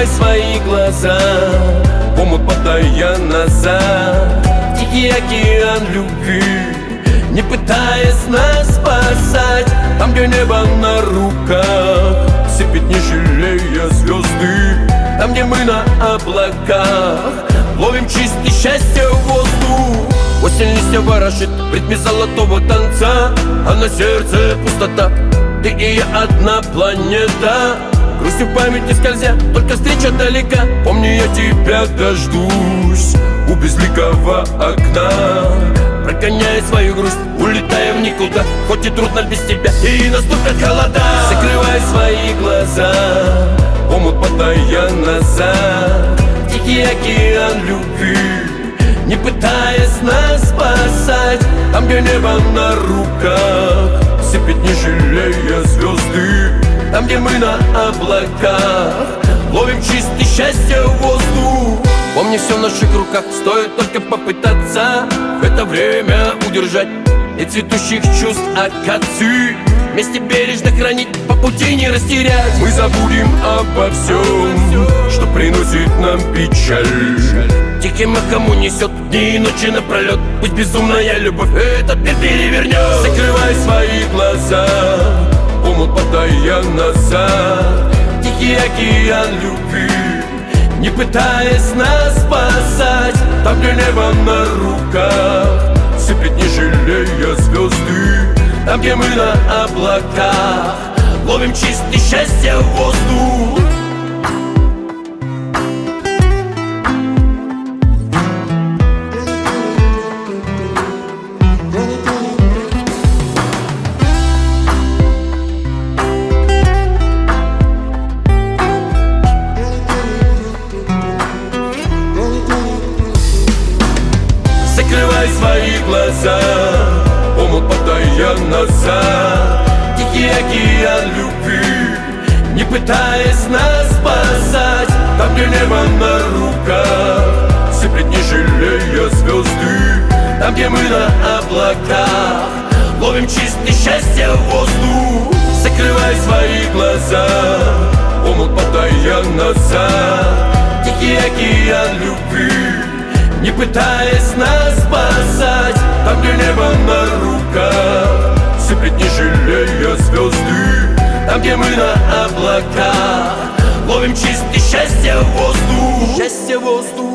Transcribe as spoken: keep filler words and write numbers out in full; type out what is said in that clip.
Закрывай свои глаза, омут падая назад. Тихий океан любви, не пытаясь нас спасать. Там, где небо на руках сыпет, не жалея звезды. Там, где мы на облаках ловим чистый счастье в воздух. Осень листья ворошит в ритме золотого танца, а на сердце пустота. Ты и я одна планета, грустью в памяти скользя, только встреча далека. Помни, я тебя дождусь у безликого окна, прогоняя свою грусть, улетая в никуда. Хоть и трудно без тебя, и наступят холода. Закрывай свои глаза, омут падая назад. Тихий океан любви, не пытаясь нас спасать. Там, где небо на руках сыпет, не жалея звезды. Там, где мы на облаках ловим чистый счастье в воздух. Помни, все в наших руках, стоит только попытаться в это время удержать и цветущих чувств акации вместе бережно хранить, по пути не растерять. Мы забудем обо всем, что приносит нам печаль. Тихим эхом унесет дни и ночи напролет. Пусть безумная любовь этот мир перевернет. Закрывай свои глаза, омут падая назад. Тихий океан любви, не пытаясь нас спасать. Там, где небо на руках сыпет, не жалея звезды. Там, где мы на облаках ловим чистый счастье в воздух. Закрывай свои глаза, омут падая назад. Тихий океан любви, не пытаясь нас спасать. Там, где небо на руках сыпет, не жалея звезды. Там, где мы на облаках ловим чистый счастье в воздух. Закрывай свои глаза, омут падая назад. Тихий океан любви, не пытаясь нас спасать. Там, где небо на руках сыпет, не жалея звезды. Там, где мы на облаках ловим чистый счастье в воздух. Счастье в воздух.